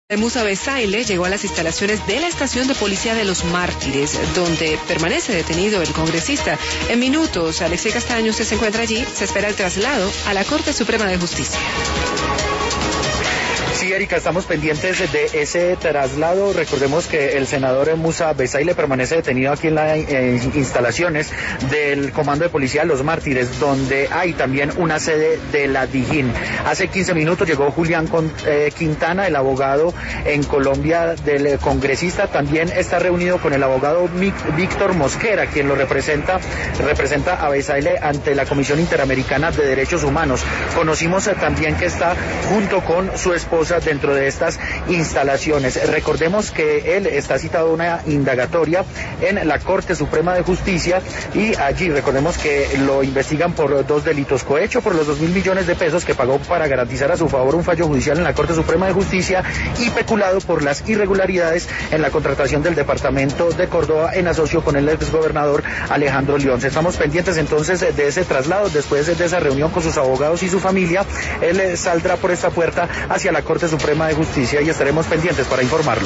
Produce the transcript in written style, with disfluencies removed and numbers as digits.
Musa Besaile llegó a las instalaciones de la estación de policía de Los Mártires, donde permanece detenido el congresista. En minutos, Alexei Castaño se encuentra allí. Se espera el traslado a la Corte Suprema de Justicia. Sí, Erika, estamos pendientes de ese traslado. Recordemos que el senador Musa Besaile permanece detenido aquí en las instalaciones del Comando de Policía de Los Mártires, donde hay también una sede de la DIJÍN. Hace 15 minutos llegó Julián Quintana, el abogado en Colombia del congresista. También está reunido con el abogado Víctor Mosquera, quien lo representa a Besaile ante la Comisión Interamericana de Derechos Humanos. Conocimos también que está junto con su esposa dentro de estas instalaciones. Recordemos que él está citado a una indagatoria en la Corte Suprema de Justicia y allí recordemos que lo investigan por dos delitos: cohecho por los 2.000 millones de pesos que pagó para garantizar a su favor un fallo judicial en la Corte Suprema de Justicia, y peculado por las irregularidades en la contratación del departamento de Córdoba en asocio con el exgobernador Alejandro León. Estamos pendientes entonces de ese traslado. Después de esa reunión con sus abogados y su familia, él saldrá por esta puerta hacia la Corte Suprema de Justicia y estaremos pendientes para informarlo.